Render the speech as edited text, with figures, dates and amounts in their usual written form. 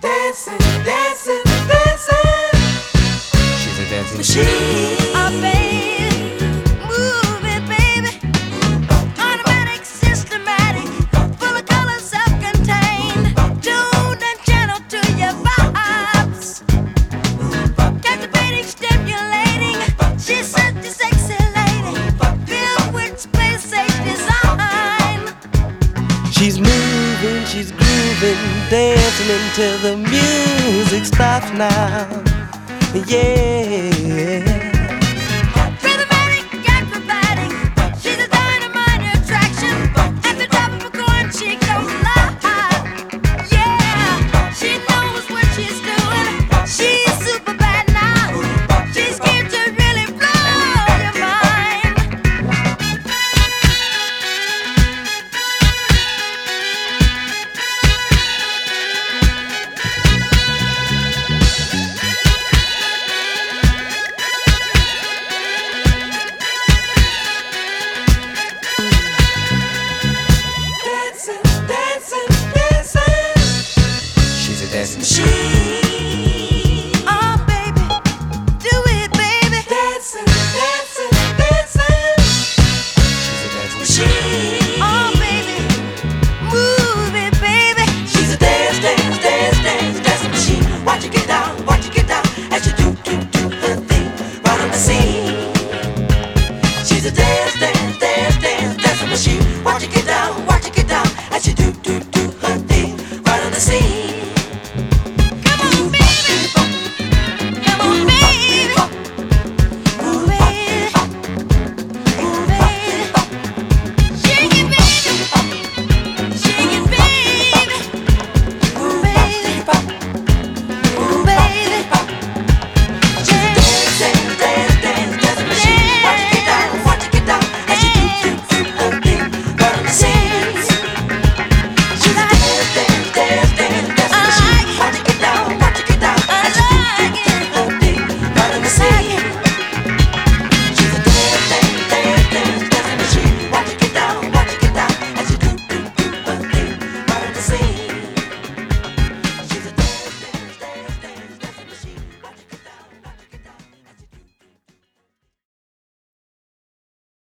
Dancing, dancing, dancing. She's a dancing machine. Oh, baby, move it, baby. Automatic, systematic, full of color, self-contained, tuned and channeled to your vibes. Captivating, stimulating. She's such a sexy lady, filled with space-age design. She's moving, she's grooving, dancing until the music stops now. Yeah. Rhythmatic, acrobatic, she's a dynamite attraction. At the top of a coin, she goes live. Yeah, she knows what she's doing. She's super bad now. She's here to really blow your mind. Dancing, dancing, dancing. She's a dancing machine.